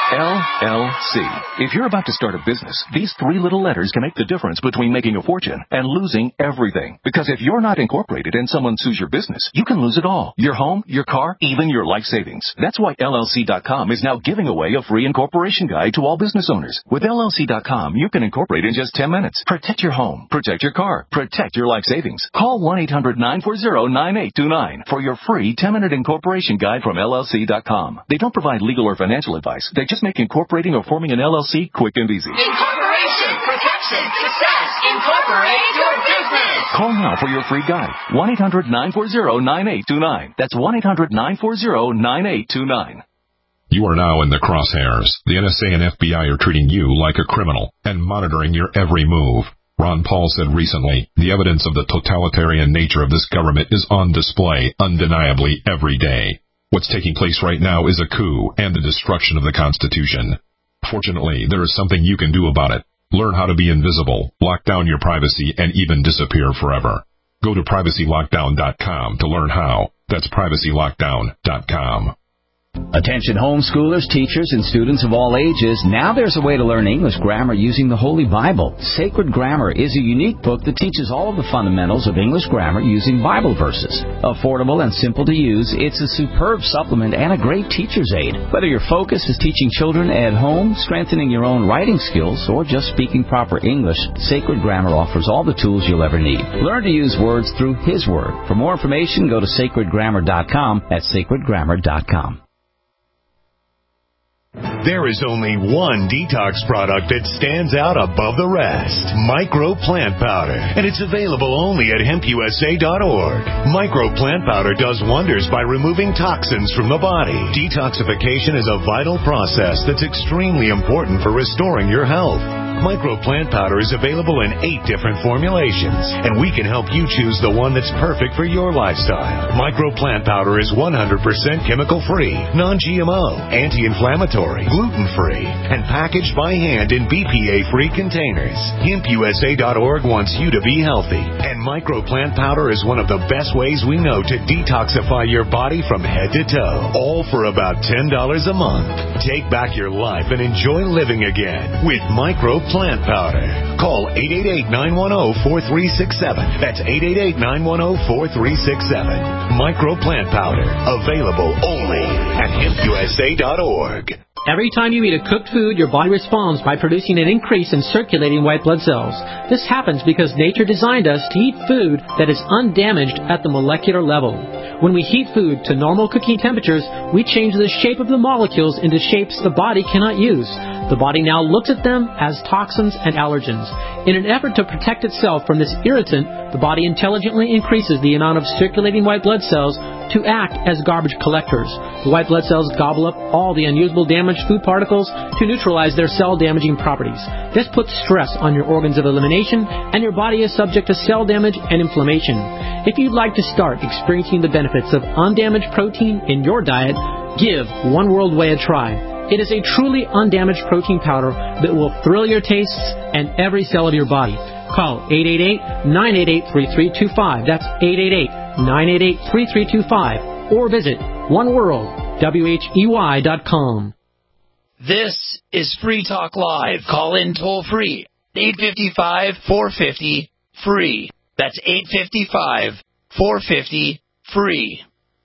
LLC. If you're about to start a business, these 3 little letters can make the difference between making a fortune and losing everything. Because if you're not incorporated and someone sues your business, you can lose it all. Your home, your car, even your life savings. That's why LLC.com is now giving away a free incorporation guide to all business owners. With LLC.com, you can incorporate in just 10 minutes. Protect your home. Protect your car. Protect your life savings. Call 1-800-940-9829 for your free 10-minute incorporation guide from LLC.com. They don't provide legal or financial advice. They just make incorporating or forming an LLC quick and easy. Incorporation, protection, success. Incorporate your business. Call now for your free guide. 1-800-940-9829. That's 1-800-940-9829. You are now in the crosshairs. The NSA and FBI are treating you like a criminal and monitoring your every move. Ron Paul said recently, the evidence of the totalitarian nature of this government is on display undeniably every day. What's taking place right now is a coup and the destruction of the Constitution. Fortunately, there is something you can do about it. Learn how to be invisible, lock down your privacy, and even disappear forever. Go to privacylockdown.com to learn how. That's privacylockdown.com. Attention homeschoolers, teachers, and students of all ages, now there's a way to learn English grammar using the Holy Bible. Sacred Grammar is a unique book that teaches all of the fundamentals of English grammar using Bible verses. Affordable and simple to use, it's a superb supplement and a great teacher's aid. Whether your focus is teaching children at home, strengthening your own writing skills, or just speaking proper English, Sacred Grammar offers all the tools you'll ever need. Learn to use words through His Word. For more information, go to sacredgrammar.com. That's sacredgrammar.com. There is only one detox product that stands out above the rest. Micro Plant Powder. And it's available only at hempusa.org. Micro Plant Powder does wonders by removing toxins from the body. Detoxification is a vital process that's extremely important for restoring your health. Micro Plant Powder is available in 8 different formulations, and we can help you choose the one that's perfect for your lifestyle. Micro Plant Powder is 100% chemical-free, non-GMO, anti-inflammatory, gluten-free, and packaged by hand in BPA-free containers. HempUSA.org wants you to be healthy, and Micro Plant Powder is one of the best ways we know to detoxify your body from head to toe, all for about $10 a month. Take back your life and enjoy living again with Micro Plant Powder. Call 888-910-4367. That's 888-910-4367. Micro Plant Powder, available only at HempUSA.org. Every time you eat a cooked food, your body responds by producing an increase in circulating white blood cells. This happens because nature designed us to eat food that is undamaged at the molecular level. When we heat food to normal cooking temperatures, we change the shape of the molecules into shapes the body cannot use. The body now looks at them as toxins and allergens. In an effort to protect itself from this irritant, the body intelligently increases the amount of circulating white blood cells to act as garbage collectors. The white blood cells gobble up all the unusable damaged food particles to neutralize their cell-damaging properties. This puts stress on your organs of elimination, and your body is subject to cell damage and inflammation. If you'd like to start experiencing the benefits of undamaged protein in your diet, give One World Whey a try. It is a truly undamaged protein powder that will thrill your tastes and every cell of your body. Call 888-988-3325. That's 888-988-3325. Or visit oneworldwhey.com. This is Free Talk Live. Call in toll free. 855-450-FREE. That's 855-450-FREE.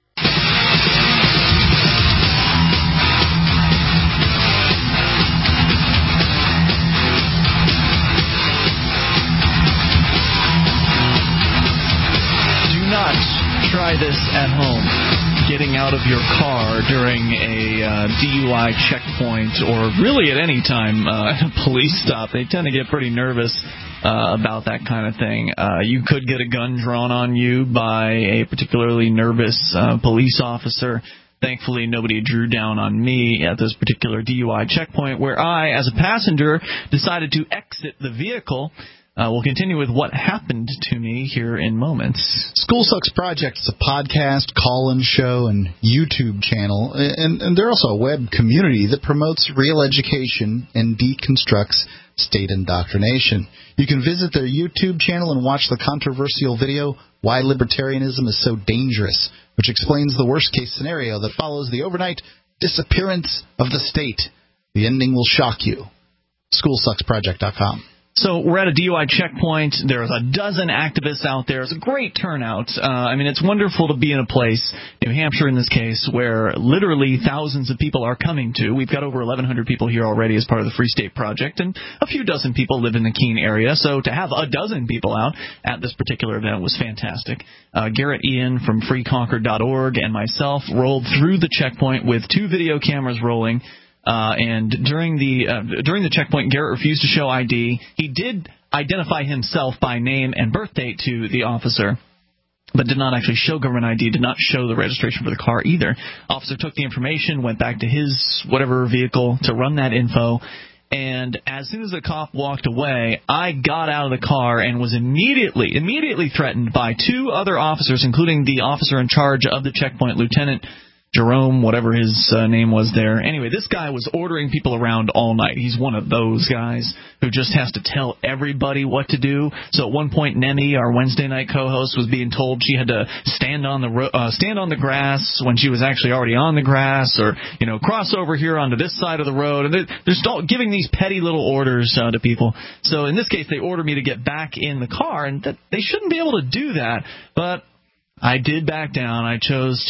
Try this at home. Getting out of your car during a DUI checkpoint, or really at any time at a police stop. They tend to get pretty nervous about that kind of thing. You could get a gun drawn on you by a particularly nervous police officer. Thankfully, nobody drew down on me at this particular DUI checkpoint, where I, as a passenger, decided to exit the vehicle. We'll continue with what happened to me here in moments. School Sucks Project is a podcast, call-in show, and YouTube channel. And they're also a web community that promotes real education and deconstructs state indoctrination. You can visit their YouTube channel and watch the controversial video, Why Libertarianism is So Dangerous, which explains the worst-case scenario that follows the overnight disappearance of the state. The ending will shock you. SchoolSucksProject.com. So we're at a DUI checkpoint. There's a dozen activists out there. It's a great turnout. It's wonderful to be in a place, New Hampshire in this case, where literally thousands of people are coming to. We've got over 1,100 people here already as part of the Free State Project, and a few dozen people live in the Keene area. So to have a dozen people out at this particular event was fantastic. Garrett Ian from freeconcord.org and myself rolled through the checkpoint with 2 video cameras rolling. And during the checkpoint, Garrett refused to show ID. He did identify himself by name and birth date to the officer, but did not actually show government ID, did not show the registration for the car either. Officer took the information, went back to his whatever vehicle to run that info, and as soon as the cop walked away, I got out of the car and was immediately threatened by 2 other officers, including the officer in charge of the checkpoint, Lieutenant Jerome, whatever his name was there. Anyway, this guy was ordering people around all night. He's one of those guys who just has to tell everybody what to do. So at one point, Nemi, our Wednesday night co-host, was being told she had to stand on the grass when she was actually already on the grass, or cross over here onto this side of the road. And they're still giving these petty little orders to people. So in this case, they ordered me to get back in the car, and they shouldn't be able to do that, but I did back down. I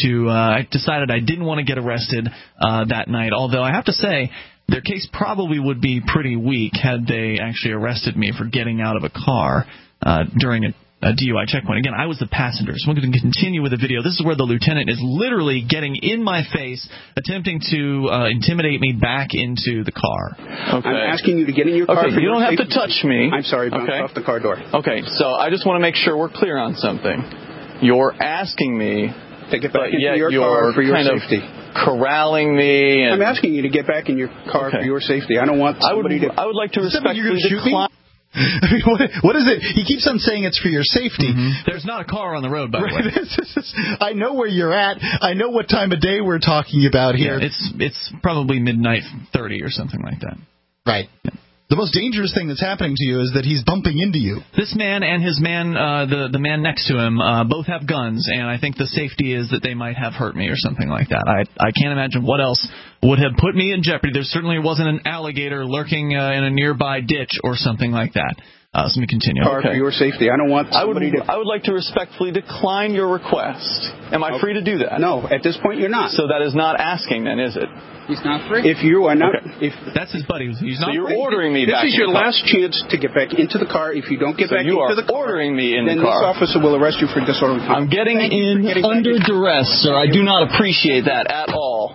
decided I didn't want to get arrested that night, although I have to say their case probably would be pretty weak had they actually arrested me for getting out of a car during a DUI checkpoint. Again, I was the passenger, so I'm going to continue with the video. This is where the lieutenant is literally getting in my face, attempting to intimidate me back into the car. Okay. I'm asking you to get in your car. Okay, you don't have to touch me. I'm sorry, bounce off the car door. Okay, so I just want to make sure we're clear on something. You're asking me to get back into yet your you're car for your kind safety. Of corralling me. And I'm asking you to get back in your car for your safety. I don't want somebody to... I would like to respectfully I decline. mean, what is it? He keeps on saying it's for your safety. Mm-hmm. There's not a car on the road, by the way. I know where you're at. I know what time of day we're talking about here. Yeah, it's probably midnight 30 or something like that. Right. Yeah. The most dangerous thing that's happening to you is that he's bumping into you. This man and his man, the man next to him, both have guns, and I think the safety is that they might have hurt me or something like that. I can't imagine what else would have put me in jeopardy. There certainly wasn't an alligator lurking in a nearby ditch or something like that. So let me continue. For your safety. I don't want somebody I would like to respectfully decline your request. Am I free to do that? No, at this point you're not. So that is not asking then, is it? He's not free. If you are not... Okay. If that's his buddy. He's not so you're free. ordering me back This is your in the car. last chance to get back into the car. If you don't get back into the car... ordering me in then the car. This officer will arrest you for disorderly conduct. I'm getting under duress, sir. I do not appreciate that at all.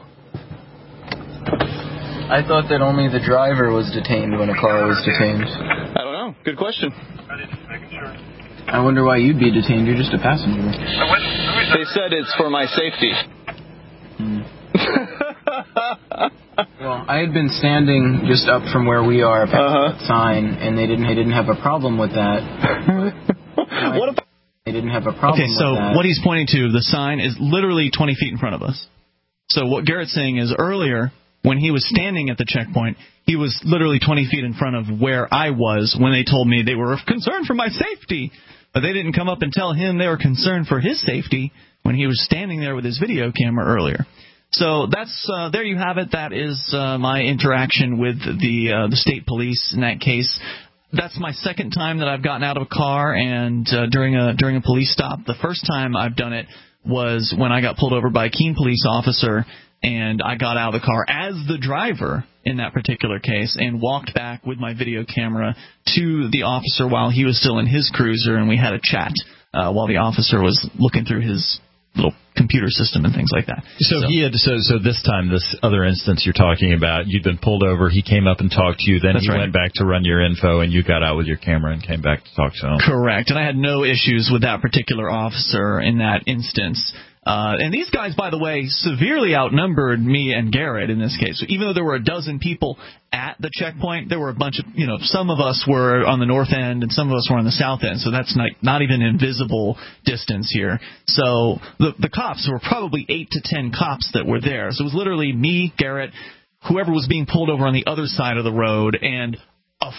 I thought that only the driver was detained when a car was detained. I don't know. Good question. I wonder why you'd be detained. You're just a passenger. They said it's for my safety. Well, I had been standing just up from where we are past that sign, and they didn't have a problem with that. What about? They didn't have a problem with that. Okay, so what he's pointing to, the sign is literally 20 feet in front of us. So what Garrett's saying is earlier, when he was standing at the checkpoint, he was literally 20 feet in front of where I was when they told me they were concerned for my safety. But they didn't come up and tell him they were concerned for his safety when he was standing there with his video camera earlier. So that's there you have it. That is my interaction with the state police in that case. That's my second time that I've gotten out of a car and during a police stop. The first time I've done it was when I got pulled over by a Keene police officer, and I got out of the car as the driver in that particular case and walked back with my video camera to the officer while he was still in his cruiser, and we had a chat while the officer was looking through his little computer system and things like that. So this time, this other instance you're talking about, you'd been pulled over, he came up and talked to you, then he went back to run your info, and you got out with your camera and came back to talk to him. Correct, and I had no issues with that particular officer in that instance. And these guys, by the way, severely outnumbered me and Garrett in this case. So even though there were a dozen people at the checkpoint, there were a bunch of, some of us were on the north end and some of us were on the south end. So that's not even invisible distance here. So the cops, were probably 8 to 10 cops that were there. So it was literally me, Garrett, whoever was being pulled over on the other side of the road, and a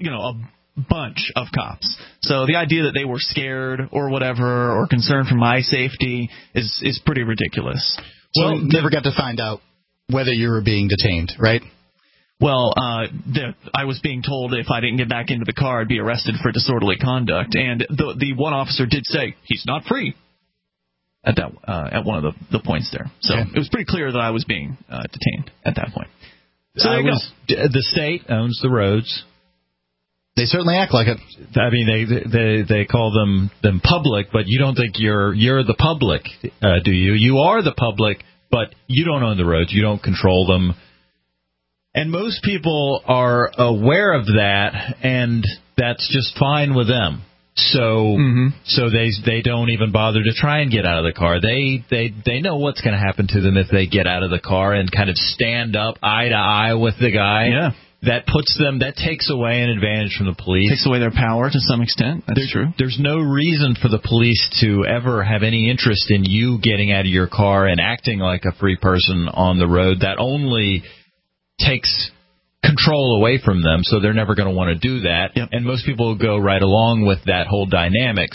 bunch of cops. So the idea that they were scared or whatever or concerned for my safety is pretty ridiculous. So you never got to find out whether you were being detained, right? Well, I was being told if I didn't get back into the car, I'd be arrested for disorderly conduct. And the one officer did say he's not free at one of the points there. So It was pretty clear that I was being detained at that point. So there you go. The state owns the roads. They certainly act like it. I mean, they call them public, but you don't think you're the public, do you? You are the public, but you don't own the roads. You don't control them. And most people are aware of that, and that's just fine with them. So they don't even bother to try and get out of the car. They know what's going to happen to them if they get out of the car and kind of stand up eye to eye with the guy. Yeah. That takes away an advantage from the police. Takes away their power to some extent. That's true. There's no reason for the police to ever have any interest in you getting out of your car and acting like a free person on the road. That only takes control away from them, so they're never going to want to do that. Yep. And most people will go right along with that whole dynamic.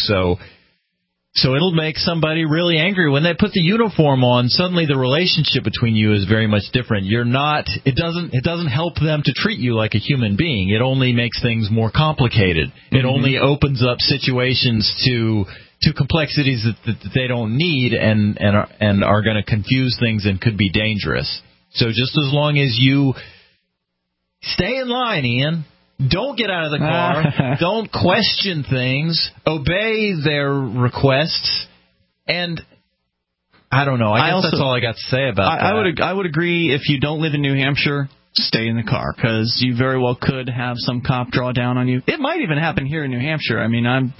So it'll make somebody really angry when they put the uniform on. Suddenly the relationship between you is very much different. It doesn't help them to treat you like a human being. It only makes things more complicated. It only opens up situations to complexities that they don't need and are going to confuse things and could be dangerous. So just as long as you stay in line, Ian. Don't get out of the car. Don't question things. Obey their requests. And I don't know. I guess that's all I got to say about that. I would agree if you don't live in New Hampshire, stay in the car because you very well could have some cop draw down on you. It might even happen here in New Hampshire. I mean,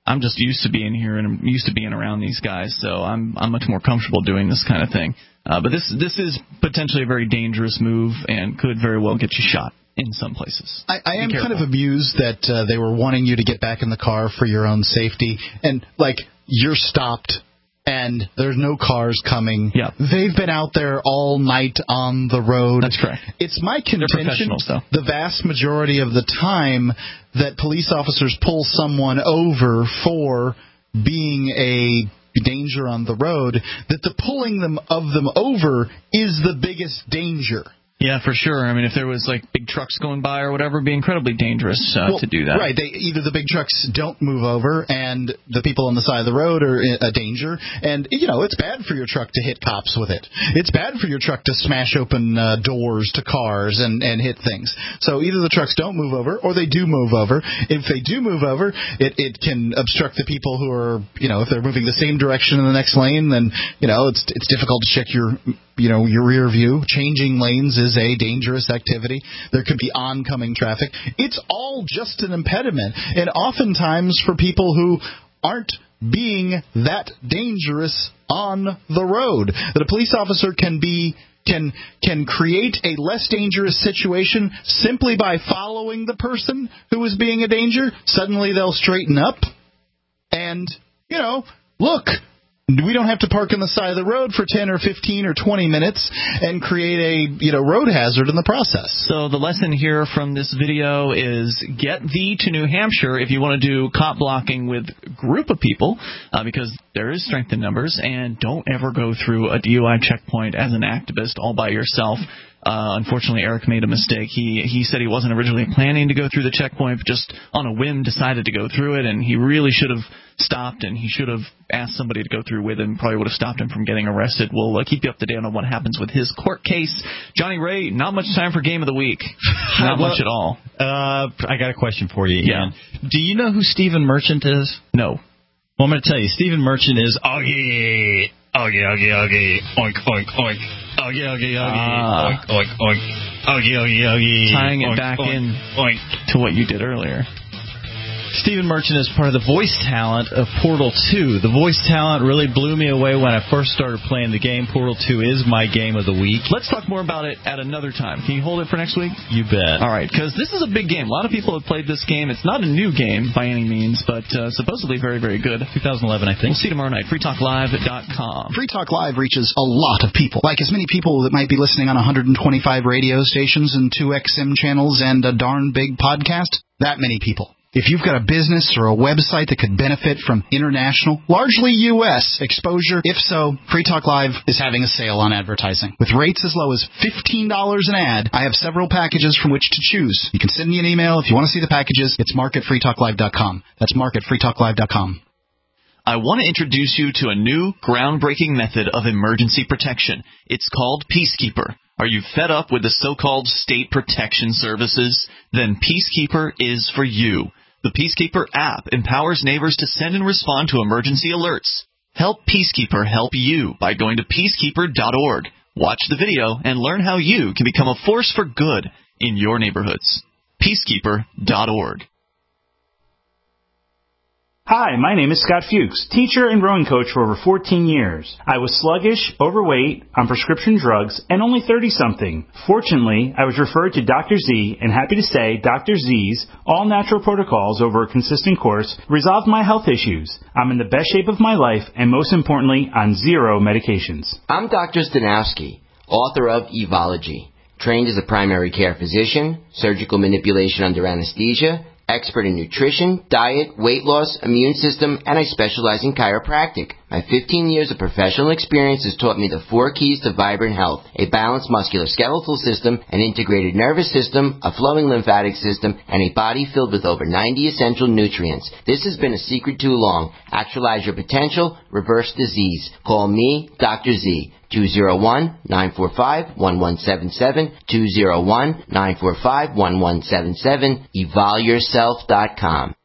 I'm just used to being here and I'm used to being around these guys, so I'm much more comfortable doing this kind of thing. But this is potentially a very dangerous move and could very well get you shot in some places. I am kind of amused that they were wanting you to get back in the car for your own safety, and like you're stopped and there's no cars coming. Yeah. They've been out there all night on the road. That's correct. It's my contention so. the vast majority of the time that police officers pull someone over for being a danger on the road, that the pulling them over is the biggest danger. Yeah, for sure. I mean, if there was like big trucks going by or whatever, it'd be incredibly dangerous to do that. Right. Either the big trucks don't move over and the people on the side of the road are a danger. And, you know, it's bad for your truck to hit cops with it. It's bad for your truck to smash open doors to cars and hit things. So either the trucks don't move over or they do move over. If they do move over, it can obstruct the people who are, you know, if they're moving the same direction in the next lane, then, you know, it's difficult to check your rear view. Changing lanes is a dangerous activity. There could be oncoming traffic. It's all just an impediment. And oftentimes for people who aren't being that dangerous on the road, that a police officer can create a less dangerous situation simply by following the person who is being a danger. Suddenly they'll straighten up and, you know, look, we don't have to park on the side of the road for 10 or 15 or 20 minutes and create a road hazard in the process. So the lesson here from this video is get thee to New Hampshire if you want to do cop blocking with a group of people, because there is strength in numbers, and don't ever go through a DUI checkpoint as an activist all by yourself. Unfortunately, Eric made a mistake. He said he wasn't originally planning to go through the checkpoint, but just on a whim decided to go through it, and he really should have stopped, and he should have asked somebody to go through with him. Probably would have stopped him from getting arrested. We'll keep you up to date on what happens with his court case. Johnny Ray, not much time for Game of the Week. Not much at all. I got a question for you, Ian. Yeah. Do you know who Stephen Merchant is? No. Well, I'm going to tell you. Stephen Merchant is Augie, oink, oink, oink. Augie, oink, oink, oink. Augie. Tying it oink, back oink, in oink. to what you did earlier. Stephen Merchant is part of the voice talent of Portal 2. The voice talent really blew me away when I first started playing the game. Portal 2 is my game of the week. Let's talk more about it at another time. Can you hold it for next week? You bet. All right, because this is a big game. A lot of people have played this game. It's not a new game by any means, but supposedly very, very good. 2011, I think. We'll see you tomorrow night. FreeTalkLive.com. Free Talk Live reaches a lot of people, like as many people that might be listening on 125 radio stations and 2 XM channels and a darn big podcast. That many people. If you've got a business or a website that could benefit from international, largely U.S. exposure, if so, Free Talk Live is having a sale on advertising. With rates as low as $15 an ad, I have several packages from which to choose. You can send me an email if you want to see the packages. It's mark@freetalklive.com. That's mark@freetalklive.com. I want to introduce you to a new, groundbreaking method of emergency protection. It's called Peacekeeper. Are you fed up with the so-called state protection services? Then Peacekeeper is for you. The Peacekeeper app empowers neighbors to send and respond to emergency alerts. Help Peacekeeper help you by going to peacekeeper.org. Watch the video and learn how you can become a force for good in your neighborhoods. Peacekeeper.org. Hi, my name is Scott Fuchs, teacher and rowing coach for over 14 years. I was sluggish, overweight, on prescription drugs, and only 30-something. Fortunately, I was referred to Dr. Z, and happy to say Dr. Z's all-natural protocols over a consistent course resolved my health issues. I'm in the best shape of my life, and most importantly, on 0 medications. I'm Dr. Stanowski, author of Evology, trained as a primary care physician, surgical manipulation under anesthesia, expert in nutrition, diet, weight loss, immune system, and I specialize in chiropractic. My 15 years of professional experience has taught me the 4 keys to vibrant health: a balanced musculoskeletal system, an integrated nervous system, a flowing lymphatic system, and a body filled with over 90 essential nutrients. This has been a secret too long. Actualize your potential, reverse disease. Call me, Dr. Z. 201-945-1177, 201-945-1177, evolyourself.com.